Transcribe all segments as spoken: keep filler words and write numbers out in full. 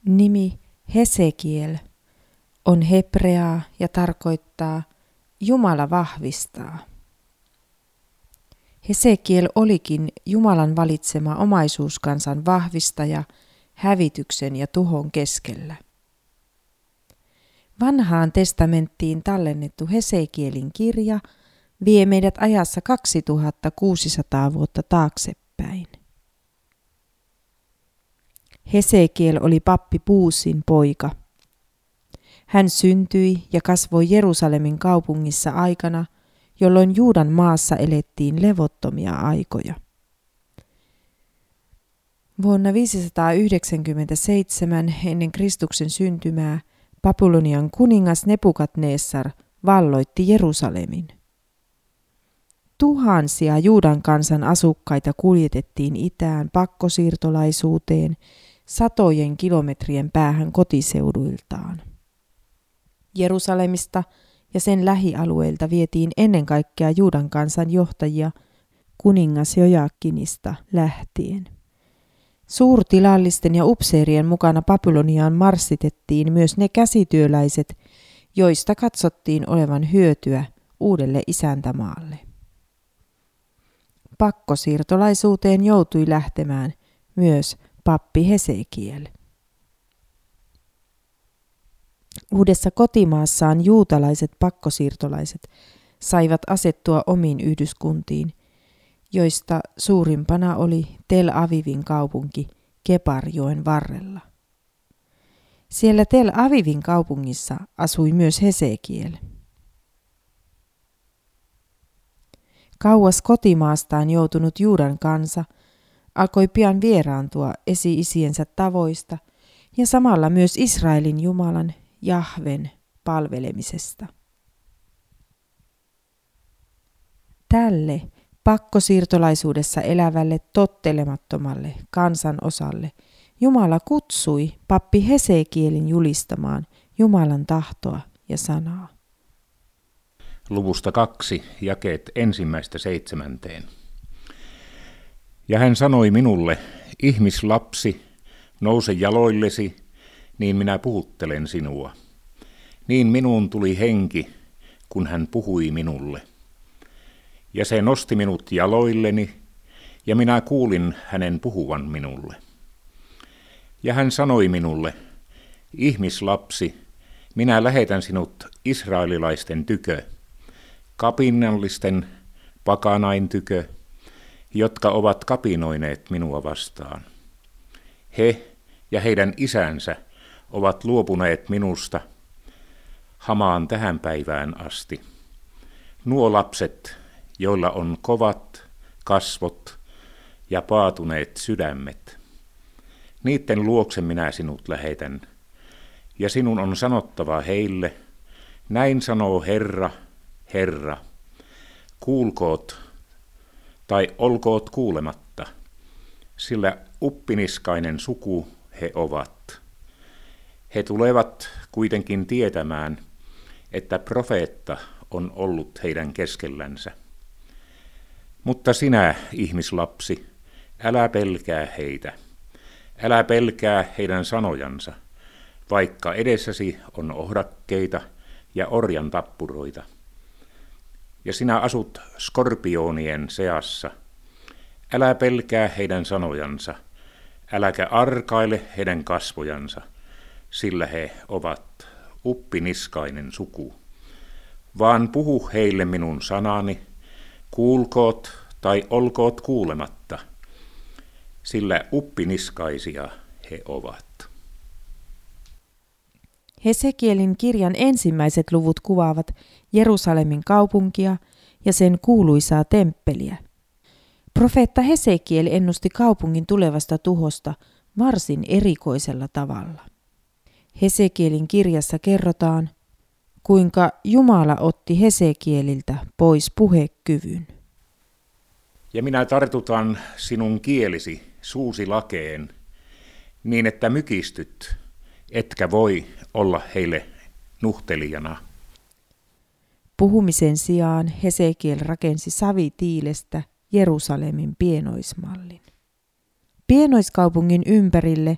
Nimi Hesekiel on hebreaa ja tarkoittaa Jumala vahvistaa. Hesekiel olikin Jumalan valitsema omaisuuskansan vahvistaja hävityksen ja tuhon keskellä. Vanhaan testamenttiin tallennettu Hesekielin kirja vie meidät ajassa kaksituhattakuusisataa vuotta taaksepäin. Hesekiel oli pappi Buusin poika. Hän syntyi ja kasvoi Jerusalemin kaupungissa aikana, jolloin Juudan maassa elettiin levottomia aikoja. Vuonna viisisataayhdeksänkymmentäseitsemän ennen Kristuksen syntymää Babylonian kuningas Nebukadnessar valloitti Jerusalemin. Tuhansia Juudan kansan asukkaita kuljetettiin itään pakkosiirtolaisuuteen satojen kilometrien päähän kotiseuduiltaan. Jerusalemista ja sen lähialueilta vietiin ennen kaikkea Juudan kansan johtajia kuningas Jojakinista lähtien. Suurtilallisten ja upseerien mukana Babyloniaan marssitettiin myös ne käsityöläiset, joista katsottiin olevan hyötyä uudelle isäntämaalle. Pakkosiirtolaisuuteen joutui lähtemään myös pappi Hesekiel. Uudessa kotimaassaan juutalaiset pakkosiirtolaiset saivat asettua omiin yhdyskuntiin, joista suurimpana oli Tel Avivin kaupunki Kebarjoen varrella. Siellä Tel Avivin kaupungissa asui myös Hesekiel. Kauas kotimaastaan joutunut Juudan kansa alkoi pian vieraantua esi-isiensä tavoista ja samalla myös Israelin Jumalan Jahven palvelemisesta. Tälle pakkosiirtolaisuudessa elävälle tottelemattomalle kansanosalle Jumala kutsui pappi Hesekielin julistamaan Jumalan tahtoa ja sanaa. Luvusta kaksi, jakeet ensimmäistä seitsemänteen. Ja hän sanoi minulle, ihmislapsi, nouse jaloillesi, niin minä puhuttelen sinua. Niin minuun tuli henki, kun hän puhui minulle. Ja se nosti minut jaloilleni, ja minä kuulin hänen puhuvan minulle. Ja hän sanoi minulle, ihmislapsi, minä lähetän sinut israelilaisten tykö, kapinallisten pakanain tykö, jotka ovat kapinoineet minua vastaan. He ja heidän isänsä ovat luopuneet minusta hamaan tähän päivään asti. Nuo lapset, joilla on kovat kasvot ja paatuneet sydämet. Niiden luokse minä sinut lähetän, ja sinun on sanottava heille, näin sanoo Herra, Herra, kuulkoot tai olkoot kuulematta, sillä uppiniskainen suku he ovat. He tulevat kuitenkin tietämään, että profeetta on ollut heidän keskellänsä. Mutta sinä, ihmislapsi, älä pelkää heitä, älä pelkää heidän sanojansa, vaikka edessäsi on ohdakkeita ja orjan tappuroita. Ja sinä asut skorpionien seassa, älä pelkää heidän sanojansa, äläkä arkaile heidän kasvojansa, sillä he ovat uppiniskainen suku. Vaan puhu heille minun sanani, kuulkoot tai olkoot kuulematta, sillä uppiniskaisia he ovat. Hesekielin kirjan ensimmäiset luvut kuvaavat Jerusalemin kaupunkia ja sen kuuluisaa temppeliä. Profeetta Hesekiel ennusti kaupungin tulevasta tuhosta varsin erikoisella tavalla. Hesekielin kirjassa kerrotaan, kuinka Jumala otti Hesekieliltä pois puhekyvyn. Ja minä tartutan sinun kielisi suusi lakeen, niin että mykistyt, etkä voi olla heille nuhtelijana. Puhumisen sijaan Hesekiel rakensi savitiilestä Jerusalemin pienoismallin. Pienoiskaupungin ympärille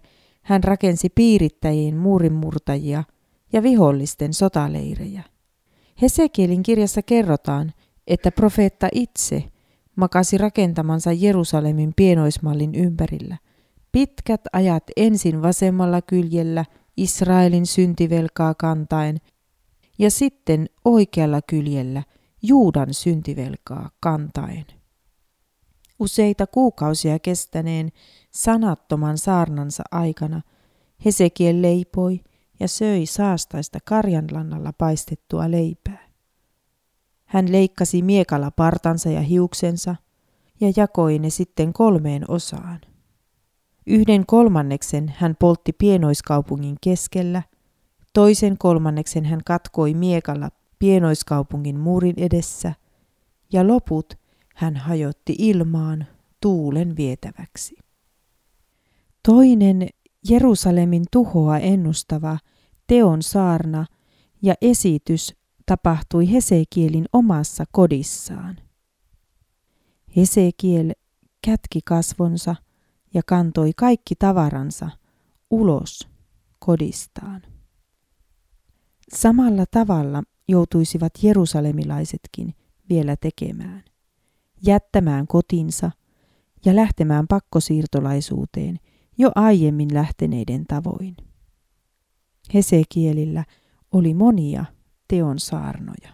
Hän rakensi piirittäjien muurinmurtajia ja vihollisten sotaleirejä. Hesekielin kirjassa kerrotaan, että profeetta itse makasi rakentamansa Jerusalemin pienoismallin ympärillä pitkät ajat ensin vasemmalla kyljellä Israelin syntivelkaa kantaen ja sitten oikealla kyljellä Juudan syntivelkaa kantaen. Useita kuukausia kestäneen sanattoman saarnansa aikana Hesekiel leipoi ja söi saastaista karjanlannalla paistettua leipää. Hän leikkasi miekalla partansa ja hiuksensa ja jakoi ne sitten kolmeen osaan. Yhden kolmanneksen hän poltti pienoiskaupungin keskellä, toisen kolmanneksen hän katkoi miekalla pienoiskaupungin muurin edessä ja loput hän hajotti ilmaan tuulen vietäväksi. Toinen Jerusalemin tuhoa ennustava teon saarna ja esitys tapahtui Hesekielin omassa kodissaan. Hesekiel kätki kasvonsa ja kantoi kaikki tavaransa ulos kodistaan. Samalla tavalla joutuisivat jerusalemilaisetkin vielä tekemään, jättämään kotinsa ja lähtemään pakkosiirtolaisuuteen jo aiemmin lähteneiden tavoin. Hesekielillä oli monia teon saarnoja.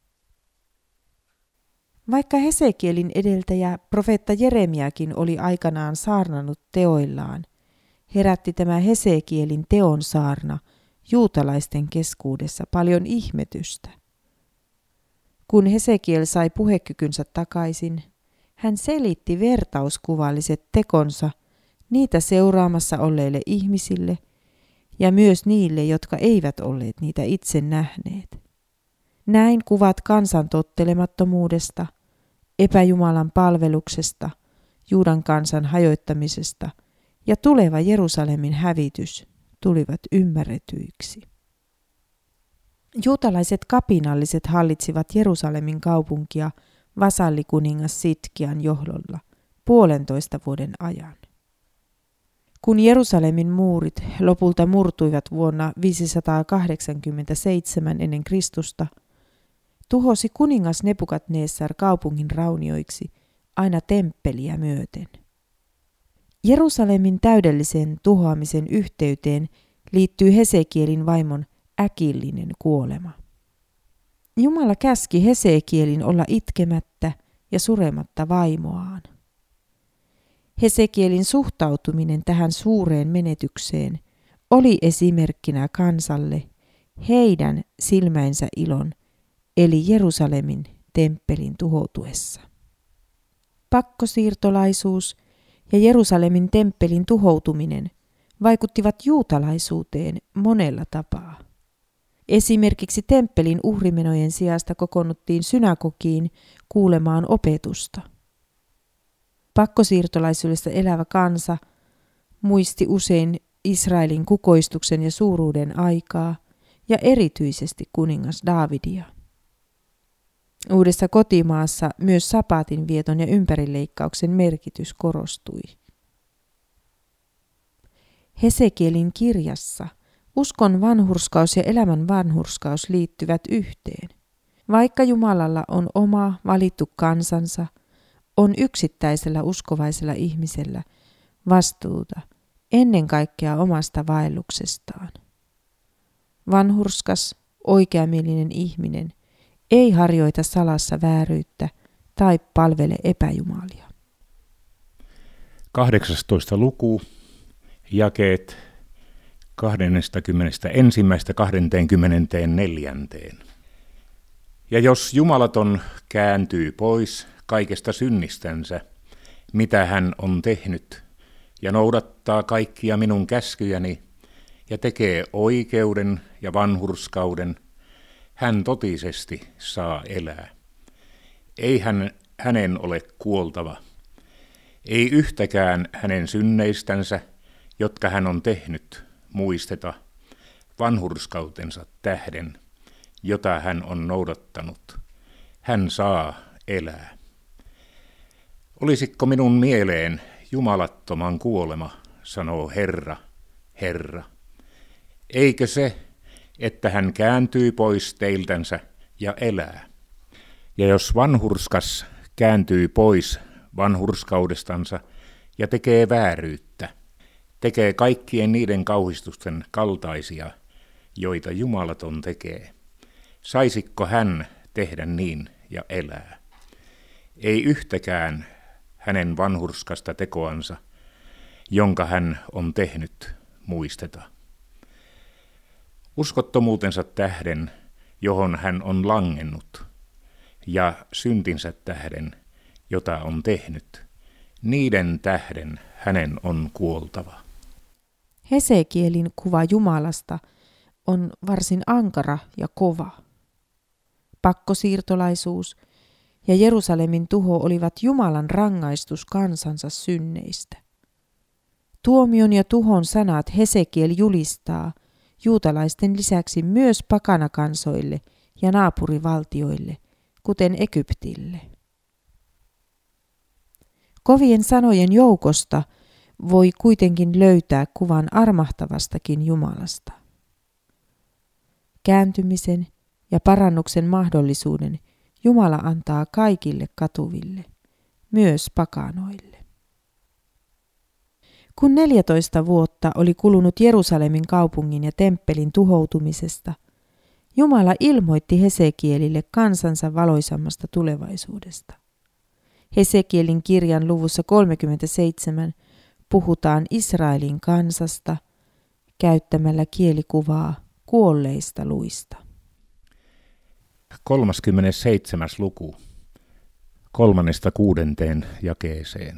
Vaikka Hesekielin edeltäjä profeetta Jeremiakin oli aikanaan saarnannut teoillaan, herätti tämä Hesekielin teon saarna juutalaisten keskuudessa paljon ihmetystä. Kun Hesekiel sai puhekykynsä takaisin, hän selitti vertauskuvalliset tekonsa niitä seuraamassa olleille ihmisille ja myös niille, jotka eivät olleet niitä itse nähneet. Näin kuvat kansan tottelemattomuudesta, epäjumalan palveluksesta, Juudan kansan hajoittamisesta ja tuleva Jerusalemin hävitys tulivat ymmärretyiksi. Juutalaiset kapinalliset hallitsivat Jerusalemin kaupunkia vasallikuningas Sitkian johdolla puolentoista vuoden ajan. Kun Jerusalemin muurit lopulta murtuivat vuonna viisisataakahdeksankymmentäseitsemän ennen Kristusta, tuhosi kuningas Nebukadnessar kaupungin raunioiksi aina temppeliä myöten. Jerusalemin täydellisen tuhoamisen yhteyteen liittyy Hesekielin vaimon äkillinen kuolema. Jumala käski Hesekielin olla itkemättä ja surematta vaimoaan. Hesekielin suhtautuminen tähän suureen menetykseen oli esimerkkinä kansalle heidän silmäinsä ilon, eli Jerusalemin temppelin tuhoutuessa. Pakkosiirtolaisuus ja Jerusalemin temppelin tuhoutuminen vaikuttivat juutalaisuuteen monella tapaa. Esimerkiksi temppelin uhrimenojen sijasta kokoonnuttiin synagogiin kuulemaan opetusta. Pakkosiirtolaisuudessa elävä kansa muisti usein Israelin kukoistuksen ja suuruuden aikaa ja erityisesti kuningas Daavidia. Uudessa kotimaassa myös sapatin vieton ja ympärileikkauksen merkitys korostui. Hesekielin kirjassa uskon vanhurskaus ja elämän vanhurskaus liittyvät yhteen. Vaikka Jumalalla on oma valittu kansansa, on yksittäisellä uskovaisella ihmisellä vastuuta ennen kaikkea omasta vaelluksestaan. Vanhurskas, oikeamielinen ihminen ei harjoita salassa vääryyttä tai palvele epäjumalia. kahdeksastoista luku, jakeet kaksikymmentäyksi kaksikymmentäneljä. Ja jos jumalaton kääntyy pois kaikesta synnistänsä, mitä hän on tehnyt, ja noudattaa kaikkia minun käskyjäni, ja tekee oikeuden ja vanhurskauden, hän totisesti saa elää. Ei hän, hänen ole kuoltava, ei yhtäkään hänen synneistänsä, jotka hän on tehnyt, muisteta vanhurskautensa tähden, jota hän on noudattanut. Hän saa elää. Olisiko minun mieleen jumalattoman kuolema, sanoo Herra, Herra. Eikö se, että hän kääntyy pois teiltänsä ja elää? Ja jos vanhurskas kääntyy pois vanhurskaudestansa ja tekee vääryyttä, tekee kaikkien niiden kauhistusten kaltaisia, joita jumalaton tekee, saisikko hän tehdä niin ja elää? Ei yhtäkään hänen vanhurskasta tekoansa, jonka hän on tehnyt, muisteta. Uskottomuutensa tähden, johon hän on langennut, ja syntinsä tähden, jota on tehnyt, niiden tähden hänen on kuoltava. Hesekielin kuva Jumalasta on varsin ankara ja kova. Pakkosiirtolaisuus ja Jerusalemin tuho olivat Jumalan rangaistus kansansa synneistä. Tuomion ja tuhon sanat Hesekiel julistaa juutalaisten lisäksi myös pakanakansoille ja naapurivaltioille, kuten Egyptille. Kovien sanojen joukosta voi kuitenkin löytää kuvan armahtavastakin Jumalasta. Kääntymisen ja parannuksen mahdollisuuden Jumala antaa kaikille katuville, myös pakanoille. Kun neljätoista vuotta oli kulunut Jerusalemin kaupungin ja temppelin tuhoutumisesta, Jumala ilmoitti Hesekielille kansansa valoisammasta tulevaisuudesta. Hesekielin kirjan luvussa kolmekymmentäseitsemän puhutaan Israelin kansasta käyttämällä kielikuvaa kuolleista luista. kolmaskymmenesseitsemäs luku, kolmannesta kuudenteen jakeeseen.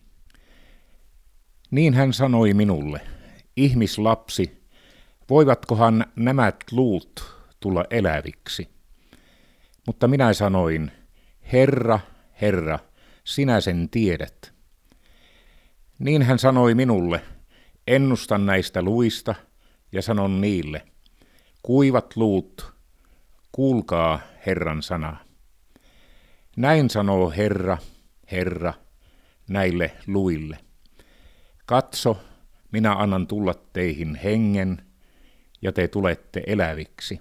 Niin hän sanoi minulle, ihmislapsi, voivatkohan nämä luut tulla eläviksi? Mutta minä sanoin, Herra, Herra, sinä sen tiedät. Niin hän sanoi minulle, ennustan näistä luista ja sanon niille, kuivat luut, kuulkaa Herran sana. Näin sanoo Herra, Herra, näille luille. Katso, minä annan tulla teihin hengen, ja te tulette eläviksi.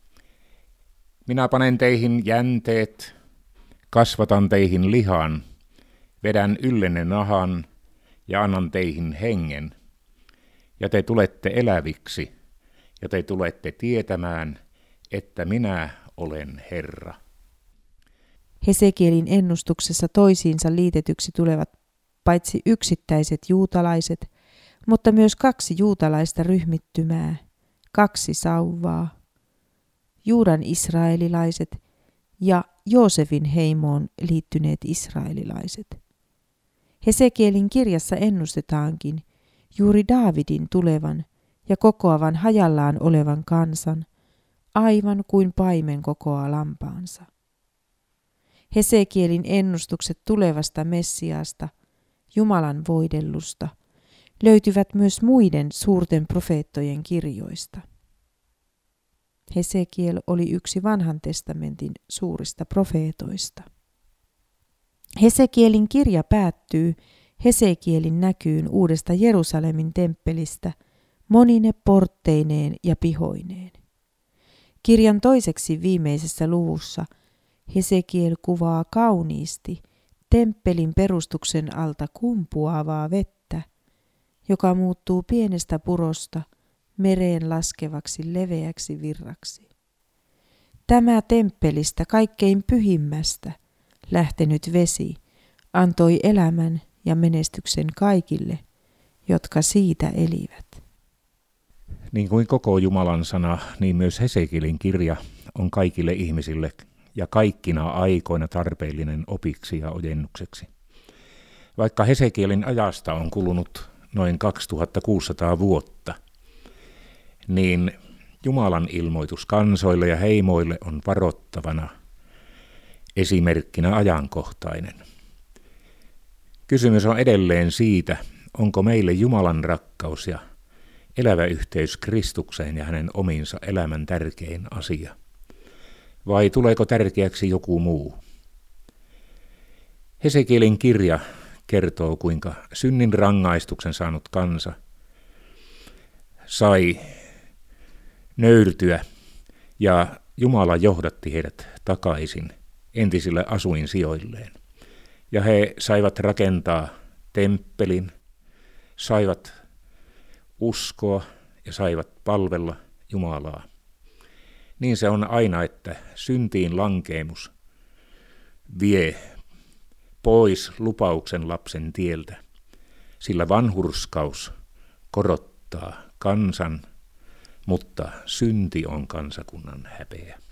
Minä panen teihin jänteet, kasvatan teihin lihan, vedän yllenne nahan ja annan teihin hengen, ja te tulette eläviksi, ja te tulette tietämään, että minä olen Herra. Hesekielin ennustuksessa toisiinsa liitetyksi tulevat paitsi yksittäiset juutalaiset, mutta myös kaksi juutalaista ryhmittymää, kaksi sauvaa, Juudan israelilaiset ja Joosefin heimoon liittyneet israelilaiset. Hesekielin kirjassa ennustetaankin juuri Daavidin tulevan ja kokoavan hajallaan olevan kansan, aivan kuin paimen kokoaa lampaansa. Hesekielin ennustukset tulevasta Messiaasta, Jumalan voidellusta, löytyvät myös muiden suurten profeettojen kirjoista. Hesekiel oli yksi vanhan testamentin suurista profeetoista. Hesekielin kirja päättyy Hesekielin näkyyn uudesta Jerusalemin temppelistä monine portteineen ja pihoineen. Kirjan toiseksi viimeisessä luvussa Hesekiel kuvaa kauniisti temppelin perustuksen alta kumpuavaa vettä, joka muuttuu pienestä purosta mereen laskevaksi leveäksi virraksi. Tämä temppelistä kaikkein pyhimmästä lähtenyt vesi antoi elämän ja menestyksen kaikille, jotka siitä elivät. Niin kuin koko Jumalan sana, niin myös Hesekielin kirja on kaikille ihmisille ja kaikkina aikoina tarpeellinen opiksi ja ojennukseksi. Vaikka Hesekielin ajasta on kulunut noin kaksituhattakuusisataa vuotta, niin Jumalan ilmoitus kansoille ja heimoille on varoittavana esimerkkinä ajankohtainen. Kysymys on edelleen siitä, onko meille Jumalan rakkaus ja elävä yhteys Kristukseen ja hänen omiinsa elämän tärkein asia. Vai tuleeko tärkeäksi joku muu? Hesekielin kirja kertoo, kuinka synnin rangaistuksen saanut kansa sai nöyrtyä ja Jumala johdatti heidät takaisin entisille asuinsijoilleen. Ja he saivat rakentaa temppelin, saivat uskoa ja saivat palvella Jumalaa. Niin se on aina, että syntiin lankeemus vie pois lupauksen lapsen tieltä, sillä vanhurskaus korottaa kansan, mutta synti on kansakunnan häpeä.